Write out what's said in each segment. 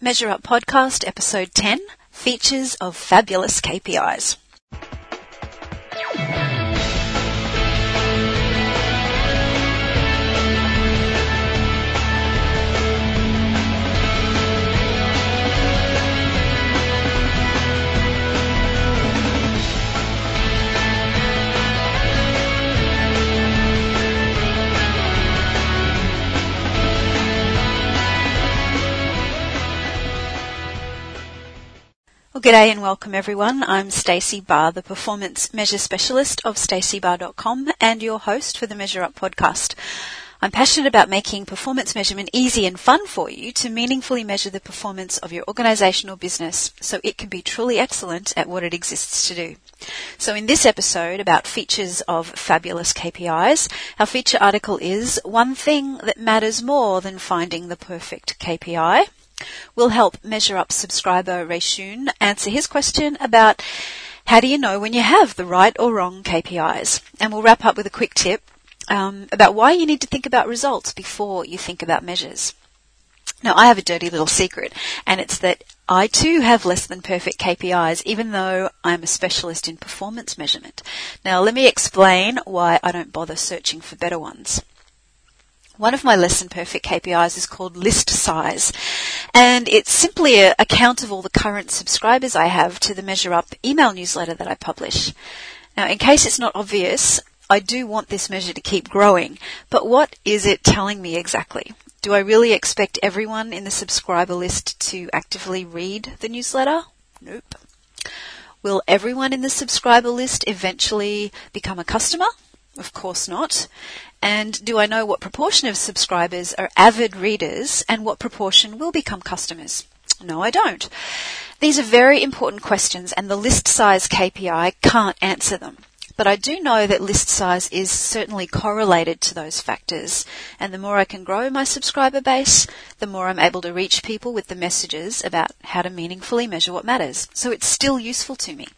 Measure Up Podcast, Episode 10, Features of Fabulous KPIs. Well, g'day and welcome everyone. I'm Stacey Barr, the Performance Measure Specialist of staceybarr.com and your host for the Measure Up podcast. I'm passionate about making performance measurement easy and fun for you to meaningfully measure the performance of your organisation or business so it can be truly excellent at what it exists to do. So in this episode about features of fabulous KPIs, our feature article is One Thing That Matters More Than Finding the Perfect KPI. We'll help Measure Up subscriber Ray Shun answer his question about how do you know when you have the right or wrong KPIs. And we'll wrap up with a quick tip about why you need to think about results before you think about measures. Now, I have a dirty little secret, and it's that I too have less than perfect KPIs, even though I'm a specialist in performance measurement. Now, let me explain why I don't bother searching for better ones. One of my less than perfect KPIs is called list size, and it's simply a count of all the current subscribers I have to the Measure Up email newsletter that I publish. Now, in case it's not obvious, I do want this measure to keep growing, but what is it telling me exactly? Do I really expect everyone in the subscriber list to actively read the newsletter? Nope. Will everyone in the subscriber list eventually become a customer? Of course not. And do I know what proportion of subscribers are avid readers and what proportion will become customers? No, I don't. These are very important questions and the list size KPI can't answer them. But I do know that list size is certainly correlated to those factors. And the more I can grow my subscriber base, the more I'm able to reach people with the messages about how to meaningfully measure what matters. So it's still useful to me.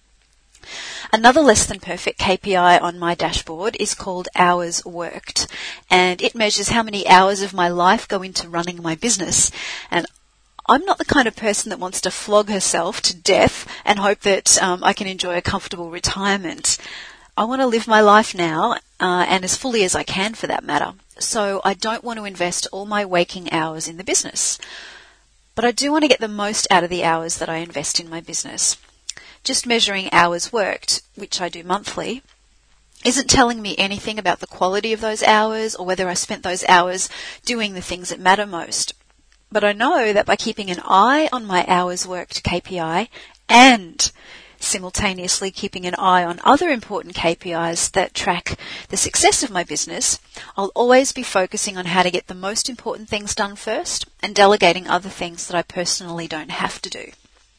Another less than perfect KPI on my dashboard is called hours worked, and it measures how many hours of my life go into running my business. And I'm not the kind of person that wants to flog herself to death and hope that I can enjoy a comfortable retirement. I want to live my life now and as fully as I can for that matter. So I don't want to invest all my waking hours in the business. But I do want to get the most out of the hours that I invest in my business. Just measuring hours worked, which I do monthly, isn't telling me anything about the quality of those hours or whether I spent those hours doing the things that matter most. But I know that by keeping an eye on my hours worked KPI and simultaneously keeping an eye on other important KPIs that track the success of my business, I'll always be focusing on how to get the most important things done first and delegating other things that I personally don't have to do.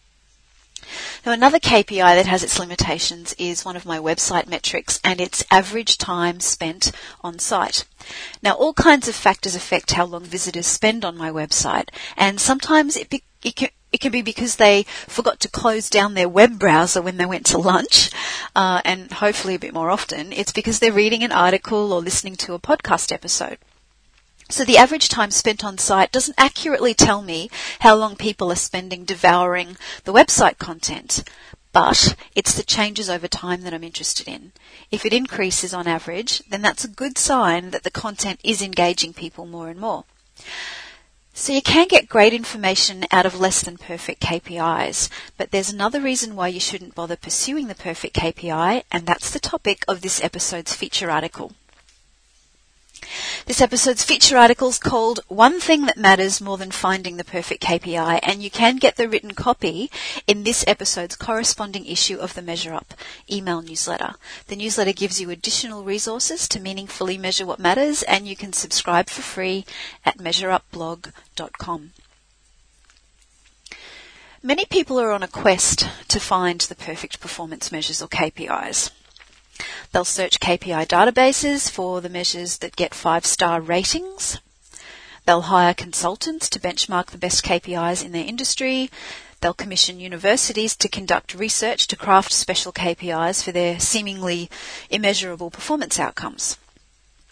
Now, another KPI that has its limitations is one of my website metrics, and it's average time spent on site. Now, all kinds of factors affect how long visitors spend on my website, and sometimes it can be because they forgot to close down their web browser when they went to lunch, and hopefully a bit more often, it's because they're reading an article or listening to a podcast episode. So the average time spent on site doesn't accurately tell me how long people are spending devouring the website content, but it's the changes over time that I'm interested in. If it increases on average, then that's a good sign that the content is engaging people more and more. So you can get great information out of less than perfect KPIs, but there's another reason why you shouldn't bother pursuing the perfect KPI, and that's the topic of this episode's feature article. This episode's feature article is called One Thing That Matters More Than Finding the Perfect KPI, and you can get the written copy in this episode's corresponding issue of the Measure Up email newsletter. The newsletter gives you additional resources to meaningfully measure what matters, and you can subscribe for free at measureupblog.com. Many people are on a quest to find the perfect performance measures or KPIs. They'll search KPI databases for the measures that get 5-star ratings. They'll hire consultants to benchmark the best KPIs in their industry. They'll commission universities to conduct research to craft special KPIs for their seemingly immeasurable performance outcomes.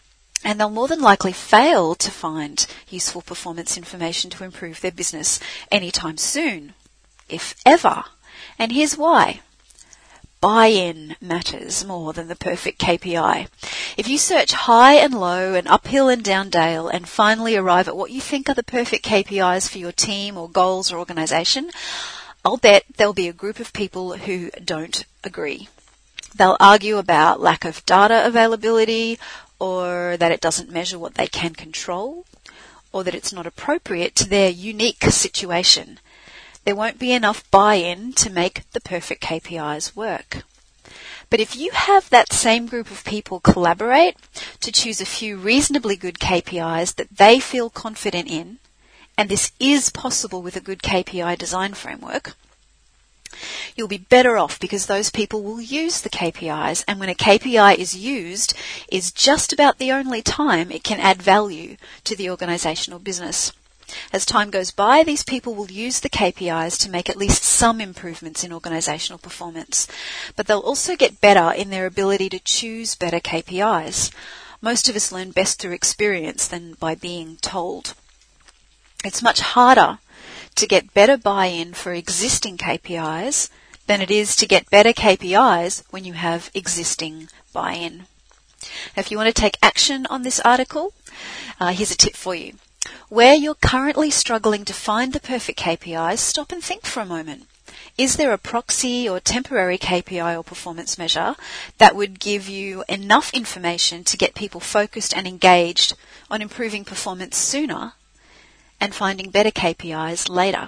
And they'll more than likely fail to find useful performance information to improve their business anytime soon, if ever. And here's why. Buy-in matters more than the perfect KPI. If you search high and low and uphill and down dale and finally arrive at what you think are the perfect KPIs for your team or goals or organisation, I'll bet there'll be a group of people who don't agree. They'll argue about lack of data availability, or that it doesn't measure what they can control, or that it's not appropriate to their unique situation. There won't be enough buy-in to make the perfect KPIs work. But if you have that same group of people collaborate to choose a few reasonably good KPIs that they feel confident in, and this is possible with a good KPI design framework, you'll be better off because those people will use the KPIs, and when a KPI is used is just about the only time it can add value to the organisation or business. As time goes by, these people will use the KPIs to make at least some improvements in organisational performance, but they'll also get better in their ability to choose better KPIs. Most of us learn best through experience than by being told. It's much harder to get better buy-in for existing KPIs than it is to get better KPIs when you have existing buy-in. If you want to take action on this article, here's a tip for you. Where you're currently struggling to find the perfect KPIs, stop and think for a moment. Is there a proxy or temporary KPI or performance measure that would give you enough information to get people focused and engaged on improving performance sooner and finding better KPIs later?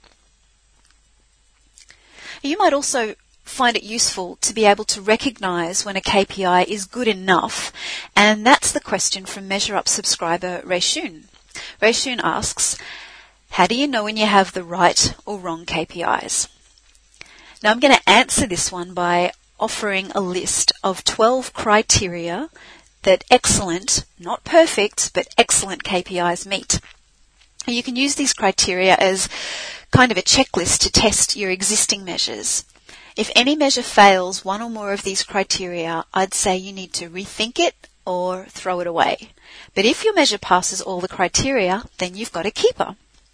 You might also find it useful to be able to recognise when a KPI is good enough, and that's the question from MeasureUp subscriber Rayshun. Rayshun asks, how do you know when you have the right or wrong KPIs? Now I'm going to answer this one by offering a list of 12 criteria that excellent, not perfect, but excellent KPIs meet. You can use these criteria as kind of a checklist to test your existing measures. If any measure fails one or more of these criteria, I'd say you need to rethink it or throw it away. But if your measure passes all the criteria, then you've got a keeper.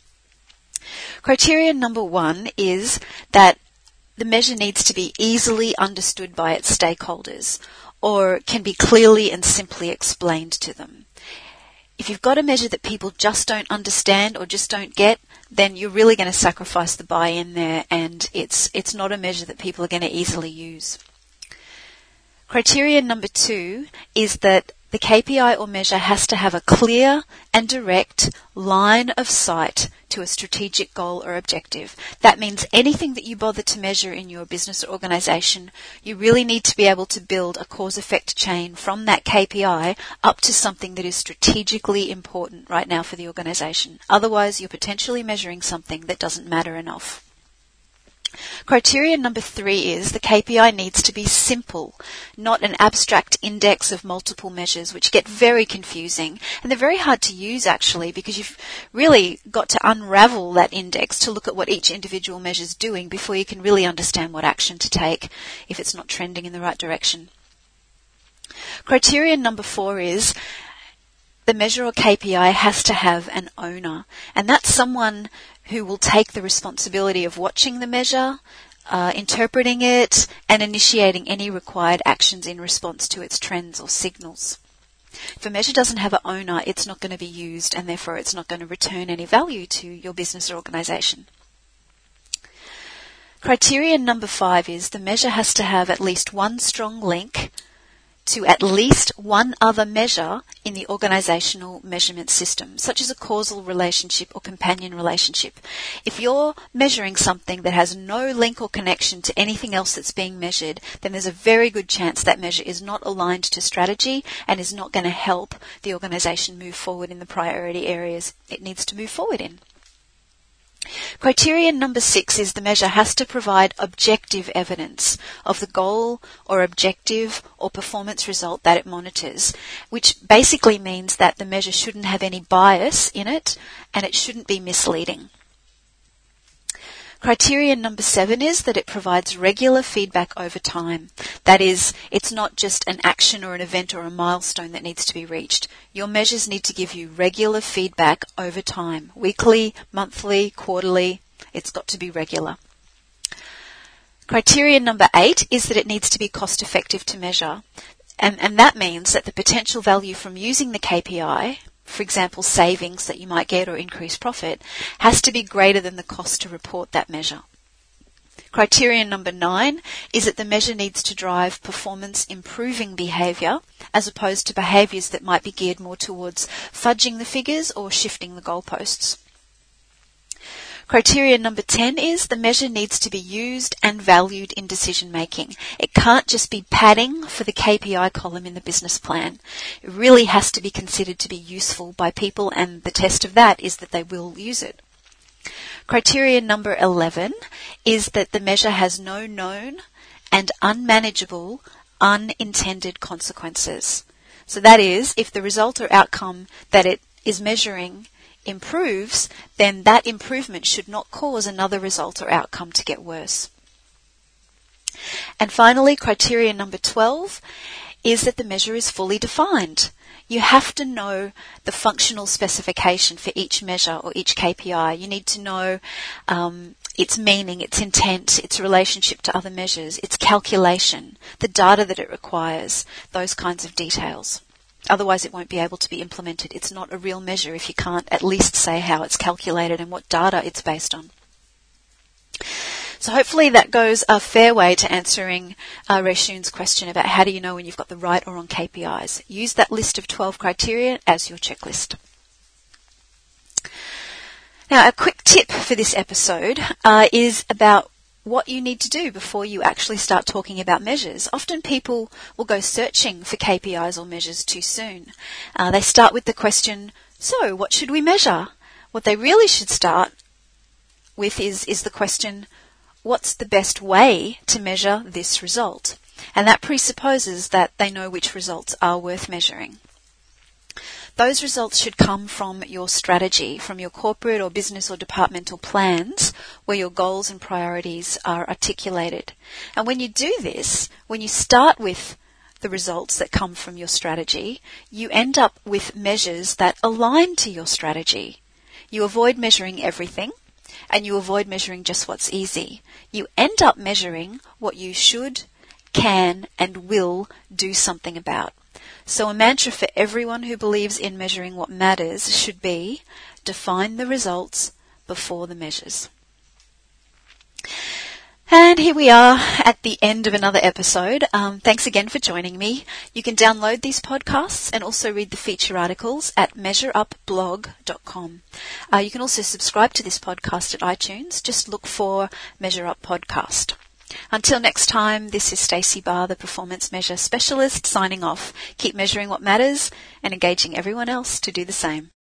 Criteria number 1 is that the measure needs to be easily understood by its stakeholders, or can be clearly and simply explained to them. If you've got a measure that people just don't understand or just don't get, then you're really going to sacrifice the buy-in there, and it's not a measure that people are going to easily use. Criteria number 2 is that the KPI or measure has to have a clear and direct line of sight to a strategic goal or objective. That means anything that you bother to measure in your business or organisation, you really need to be able to build a cause-effect chain from that KPI up to something that is strategically important right now for the organisation. Otherwise, you're potentially measuring something that doesn't matter enough. Criteria number 3 is the KPI needs to be simple, not an abstract index of multiple measures, which get very confusing. And they're very hard to use, actually, because you've really got to unravel that index to look at what each individual measure is doing before you can really understand what action to take if it's not trending in the right direction. Criteria number 4 is the measure or KPI has to have an owner, and that's someone who will take the responsibility of watching the measure, interpreting it, and initiating any required actions in response to its trends or signals. If a measure doesn't have an owner, it's not going to be used, and therefore it's not going to return any value to your business or organisation. Criteria number 5 is the measure has to have at least one strong link to at least one other measure in the organisational measurement system, such as a causal relationship or companion relationship. If you're measuring something that has no link or connection to anything else that's being measured, then there's a very good chance that measure is not aligned to strategy and is not going to help the organisation move forward in the priority areas it needs to move forward in. Criteria number 6 is the measure has to provide objective evidence of the goal or objective or performance result that it monitors, which basically means that the measure shouldn't have any bias in it and it shouldn't be misleading. Criterion number 7 is that it provides regular feedback over time. That is, it's not just an action or an event or a milestone that needs to be reached. Your measures need to give you regular feedback over time. Weekly, monthly, quarterly. It's got to be regular. Criterion number 8 is that it needs to be cost effective to measure. And that means that the potential value from using the KPI, for example, savings that you might get or increased profit, has to be greater than the cost to report that measure. Criterion number 9 is that the measure needs to drive performance improving behaviour as opposed to behaviours that might be geared more towards fudging the figures or shifting the goalposts. Criterion number 10 is the measure needs to be used and valued in decision making. It can't just be padding for the KPI column in the business plan. It really has to be considered to be useful by people, and the test of that is that they will use it. Criterion number 11 is that the measure has no known and unmanageable unintended consequences. So that is, if the result or outcome that it is measuring improves, then that improvement should not cause another result or outcome to get worse. And finally, criterion number 12 is that the measure is fully defined. You have to know the functional specification for each measure or each KPI. You need to know its meaning, its intent, its relationship to other measures, its calculation, the data that it requires, those kinds of details. Otherwise, it won't be able to be implemented. It's not a real measure if you can't at least say how it's calculated and what data it's based on. So hopefully that goes a fair way to answering Reshun's question about how do you know when you've got the right or wrong KPIs. Use that list of 12 criteria as your checklist. Now, a quick tip for this episode is about what you need to do before you actually start talking about measures. Often people will go searching for KPIs or measures too soon. They start with the question, so what should we measure? What they really should start with is the question, what's the best way to measure this result? And that presupposes that they know which results are worth measuring. Those results should come from your strategy, from your corporate or business or departmental plans where your goals and priorities are articulated. And when you do this, when you start with the results that come from your strategy, you end up with measures that align to your strategy. You avoid measuring everything, and you avoid measuring just what's easy. You end up measuring what you should, can, and will do something about. So a mantra for everyone who believes in measuring what matters should be, define the results before the measures. And here we are at the end of another episode. Thanks again for joining me. You can download these podcasts and also read the feature articles at measureupblog.com. You can also subscribe to this podcast at iTunes. Just look for Measure Up Podcast. Until next time, this is Stacey Barr, the Performance Measure Specialist, signing off. Keep measuring what matters and engaging everyone else to do the same.